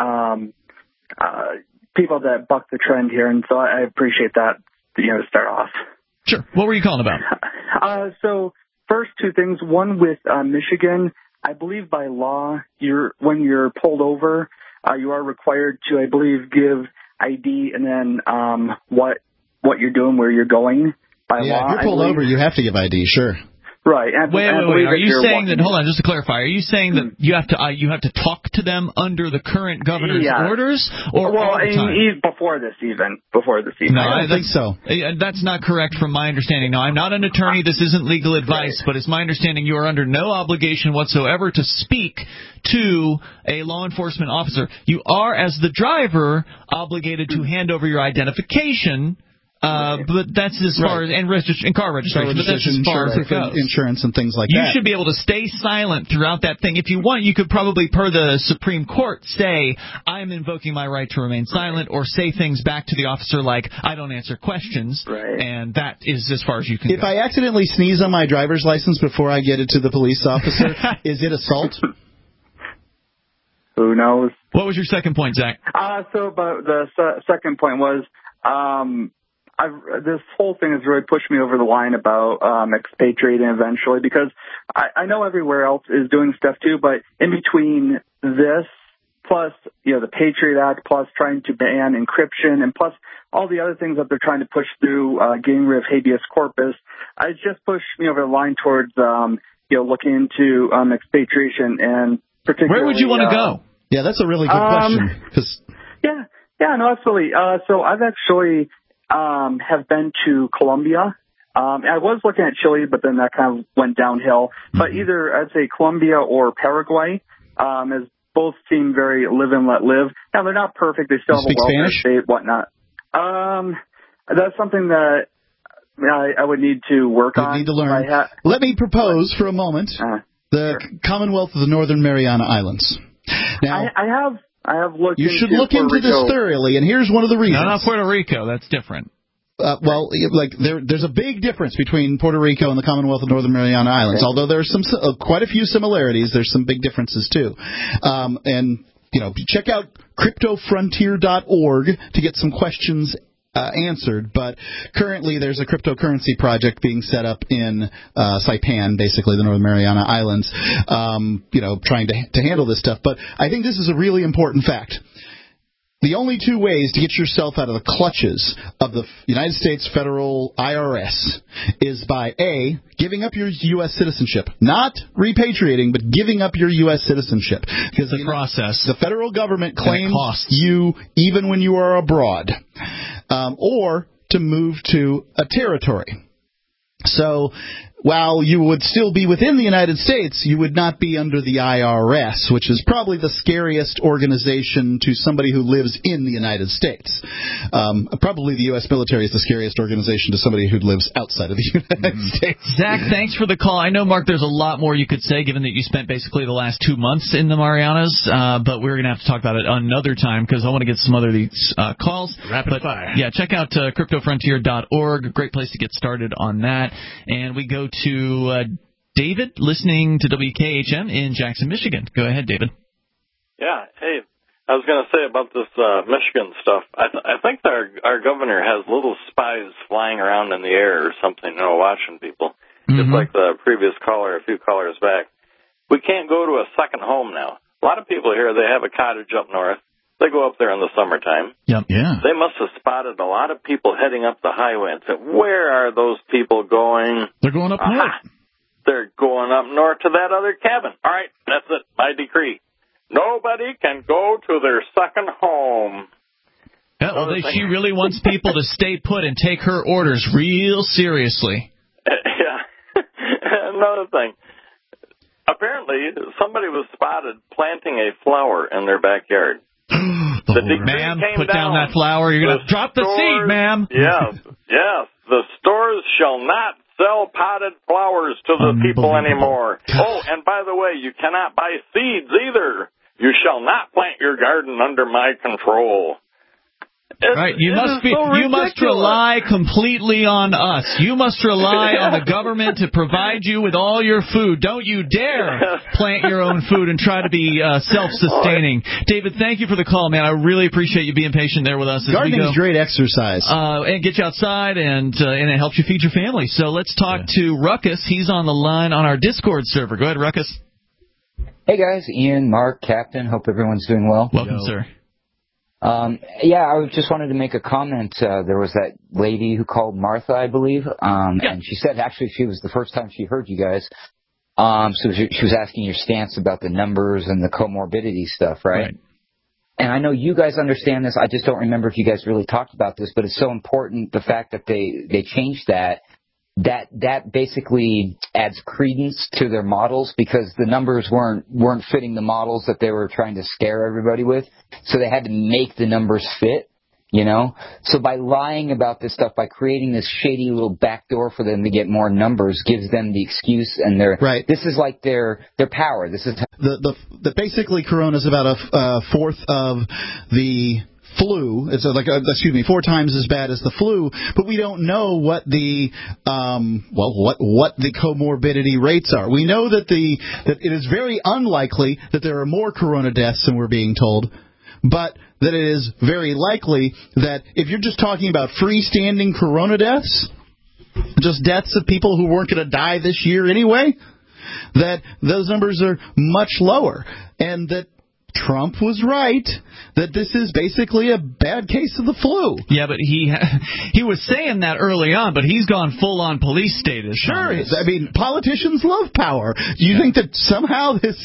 people that buck the trend here, and so I appreciate that, to start off. Sure. What were you calling about? So, first two things. One with Michigan, I believe by law, when you're pulled over, you are required to, I believe, give ID and then what you're doing, where you're going by law. Yeah, if you're pulled over, you have to give ID, sure. Right. Wait. Are you saying that? Hold on, just to clarify. Are you saying that you have to talk to them under the current governor's orders, or all the time? Before this even? No, I don't think so. That's not correct from my understanding. Now, I'm not an attorney. This isn't legal advice, but it's my understanding you are under no obligation whatsoever to speak to a law enforcement officer. You are, as the driver, obligated to hand over your identification. But that's as far as and car registration. But that's as far as it goes. Insurance and things like that. You that. should be able to stay silent throughout that thing. If you want, you could probably, per the Supreme Court, say, I'm invoking my right to remain silent, or say things back to the officer like, I don't answer questions, and that is as far as you can go. If I accidentally sneeze on my driver's license before I get it to the police officer, is it assault? Who knows? What was your second point, Zach? So the second point was, this whole thing has really pushed me over the line about expatriating eventually, because I know everywhere else is doing stuff too, but in between this, plus the Patriot Act, plus trying to ban encryption, and plus all the other things that they're trying to push through, getting rid of habeas corpus, it's just pushed me over the line towards looking into expatriation, and particularly. Where would you want to go? Yeah, that's a really good question. Yeah, no, absolutely. So I've actually have been to Colombia. I was looking at Chile, but then that kind of went downhill. Mm-hmm. But either I'd say Colombia or Paraguay, as both seem very live and let live. Now, they're not perfect. They still have a welfare state, whatnot. That's something that I would need to work on. Need to learn. Let me propose for a moment the Commonwealth of the Northern Mariana Islands. Now, I have looked. You should look into this thoroughly, and here's one of the reasons. No, not Puerto Rico. That's different. There's a big difference between Puerto Rico and the Commonwealth of Northern Mariana Islands. Although there's quite a few similarities, there's some big differences too. And check out cryptofrontier.org to get some questions answered, but currently there's a cryptocurrency project being set up in Saipan, basically the Northern Mariana Islands, trying to handle this stuff. But I think this is a really important fact. The only two ways to get yourself out of the clutches of the United States federal IRS is by A, giving up your U.S. citizenship. Not repatriating, but giving up your U.S. citizenship. Because the process. The federal government claims you even when you are abroad. Or to move to a territory. So while you would still be within the United States, you would not be under the IRS, which is probably the scariest organization to somebody who lives in the United States. Probably the U.S. military is the scariest organization to somebody who lives outside of the United States. Zach, thanks for the call. I know, Mark, there's a lot more you could say, given that you spent basically the last 2 months in the Marianas, but we're going to have to talk about it another time because I want to get some other calls. Rapid fire. Yeah, check out cryptofrontier.org. Great place to get started on that. And we go to David, listening to WKHM in Jackson, Michigan. Go ahead, David. Yeah, hey, I was going to say about this Michigan stuff. I think our governor has little spies flying around in the air or something, watching people. Just like the previous caller, a few callers back. We can't go to a second home now. A lot of people here, they have a cottage up north. They go up there in the summertime. Yep. Yeah. They must have spotted a lot of people heading up the highway and said, where are those people going? They're going up north. They're going up north to that other cabin. All right, that's it, my decree. Nobody can go to their second home. Yeah, well, she really wants people to stay put and take her orders real seriously. Yeah. Another thing. Apparently, somebody was spotted planting a flower in their backyard. Ma'am, put down that flower. You're going to drop the seed, ma'am. Yes. The stores shall not sell potted flowers to the people anymore. Oh, and by the way, you cannot buy seeds either. You shall not plant your garden under my control. Right, you must rely completely on us. You must rely on the government to provide you with all your food. Don't you dare plant your own food and try to be self-sustaining. David, thank you for the call, man. I really appreciate you being patient there with us. Gardening is great exercise. And get you outside, and it helps you feed your family. So let's talk to Ruckus. He's on the line on our Discord server. Go ahead, Ruckus. Hey, guys. Ian, Mark, Captain. Hope everyone's doing well. Welcome, sir. I just wanted to make a comment. There was that lady who called Martha, I believe, and she said actually she was the first time she heard you guys. So she was asking your stance about the numbers and the comorbidity stuff, right? And I know you guys understand this. I just don't remember if you guys really talked about this, but it's so important, the fact that they changed that basically adds credence to their models, because the numbers weren't fitting the models that they were trying to scare everybody with. So they had to make the numbers fit, you know? So by lying about this stuff, by creating this shady little backdoor for them to get more numbers, gives them the excuse, and this is like their power. This is the basically Corona's about a fourth of the flu. It's 4 times as bad as the flu, but we don't know what the what the comorbidity rates are. We know that it is very unlikely that there are more corona deaths than we're being told, but that it is very likely that if you're just talking about freestanding corona deaths, just deaths of people who weren't going to die this year anyway, that those numbers are much lower, and that Trump was right that this is basically a bad case of the flu. Yeah, but he was saying that early on, but he's gone full-on police status. Sure. I mean, politicians love power. Do you think that somehow this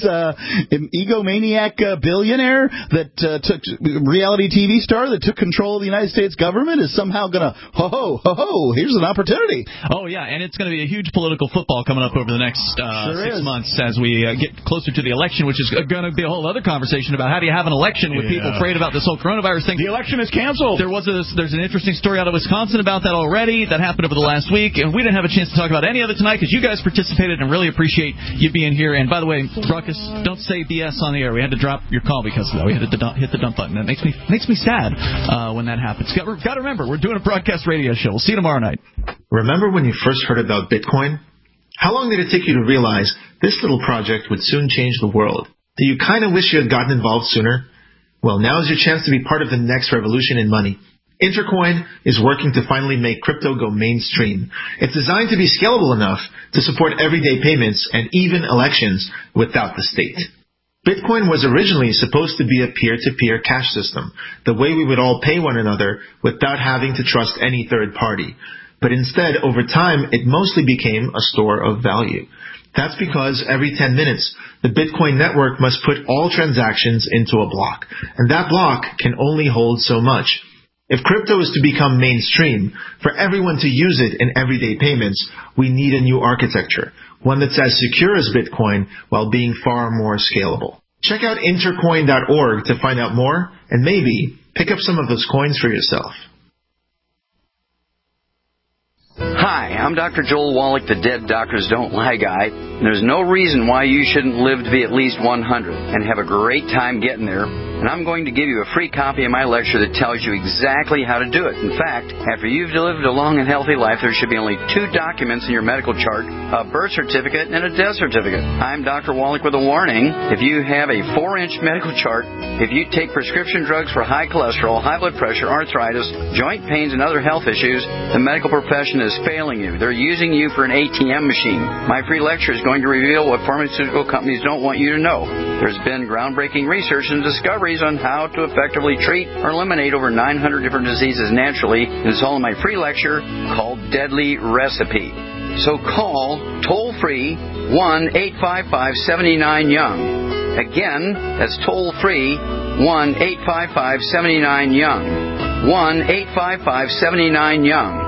egomaniac billionaire that took reality TV star that took control of the United States government is somehow going to, here's an opportunity? Oh, yeah, and it's going to be a huge political football coming up over the next 6 months as we get closer to the election, which is going to be a whole other conversation about how do you have an election with people afraid about this whole coronavirus thing. The election is canceled. There's an interesting story out of Wisconsin about that already. That happened over the last week, and we didn't have a chance to talk about any of it tonight because you guys participated and really appreciate you being here. And by the way, Ruckus, don't say BS on the air. We had to drop your call because of that. We had to hit the dump button. That makes me sad when that happens. Got to remember, we're doing a broadcast radio show. We'll see you tomorrow night. Remember when you first heard about Bitcoin? How long did it take you to realize this little project would soon change the world? Do you kind of wish you had gotten involved sooner? Well, now is your chance to be part of the next revolution in money. Intercoin is working to finally make crypto go mainstream. It's designed to be scalable enough to support everyday payments and even elections without the state. Bitcoin was originally supposed to be a peer-to-peer cash system, the way we would all pay one another without having to trust any third party. But instead, over time, it mostly became a store of value. That's because every 10 minutes, the Bitcoin network must put all transactions into a block, and that block can only hold so much. If crypto is to become mainstream, for everyone to use it in everyday payments, we need a new architecture, one that's as secure as Bitcoin while being far more scalable. Check out intercoin.org to find out more, and maybe pick up some of those coins for yourself. Hi, I'm Dr. Joel Wallach, the Dead Doctors Don't Lie guy. There's no reason why you shouldn't live to be at least 100 and have a great time getting there. And I'm going to give you a free copy of my lecture that tells you exactly how to do it. In fact, after you've lived a long and healthy life, there should be only 2 documents in your medical chart, a birth certificate and a death certificate. I'm Dr. Wallach with a warning. If you have a 4-inch medical chart, if you take prescription drugs for high cholesterol, high blood pressure, arthritis, joint pains, and other health issues, the medical profession is failing you. They're using you for an ATM machine. My free lecture is going to reveal what pharmaceutical companies don't want you to know. There's been groundbreaking research and discoveries on how to effectively treat or eliminate over 900 different diseases naturally. It's all in my free lecture called Deadly Recipe. So call toll-free 1-855-79-YOUNG. Again, that's toll-free 1-855-79-YOUNG. 1-855-79-YOUNG.